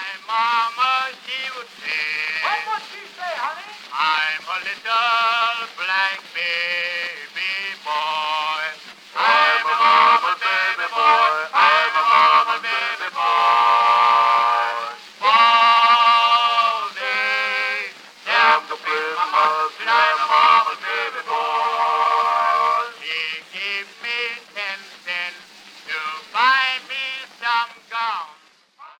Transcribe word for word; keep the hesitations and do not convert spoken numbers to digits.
mama, she would say, What would she say, honey? I'm a little black bear.